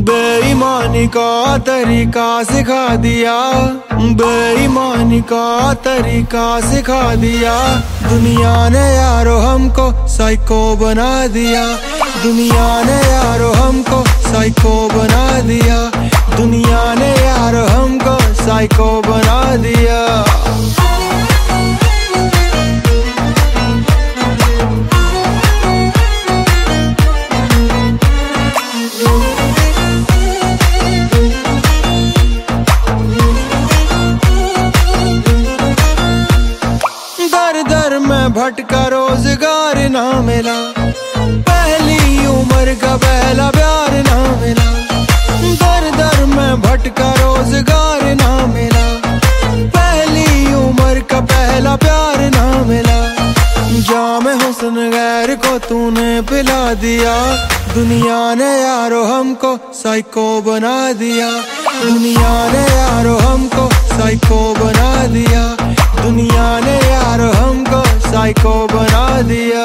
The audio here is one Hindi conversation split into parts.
बेईमानी का तरीका सिखा दिया, बेईमानी का तरीका सिखा दिया। दुनिया ने यारो हमको साइको बना दिया, दुनिया ने यारो हमको साइको बना दिया, दुनिया ने यारो हमको साइको बना दिया। दर में भटका रोजगार ना मिला, पहली उम्र का पहला प्यार ना मिला। दर दर में भटका रोजगार ना मिला, पहली उम्र का पहला प्यार ना मिला। जाम हुस्न गैर को तूने पिला दिया, दुनिया ने यारो हमको साइको बना दिया, दुनिया ने यारो हमको साइको बना दिया, दुनिया ने यारो हमको साइको बना दिया।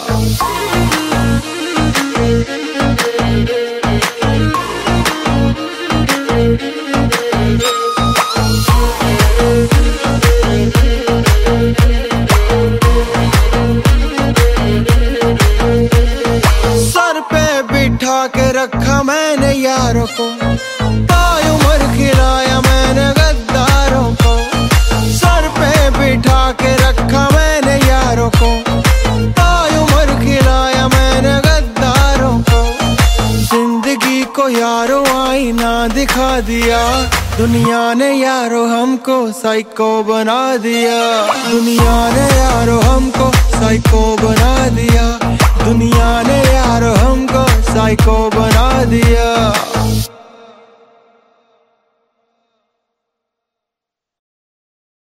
सर पे बिठा के रखा मैंने यारों को, ताई उम्र खिलाया मैंने गद्दारों को। सर पे बिठा के रखा मैंने यारों को, ताई उम्र खिलाया मैंने गद्दारों को। जिंदगी को यारों आईना दिखा दिया, दुनिया ने यारो हमको साइको बना दिया, दुनिया ने यारो हमको साइको बना दिया, दुनिया ने यारो हमको साइको बना दिया।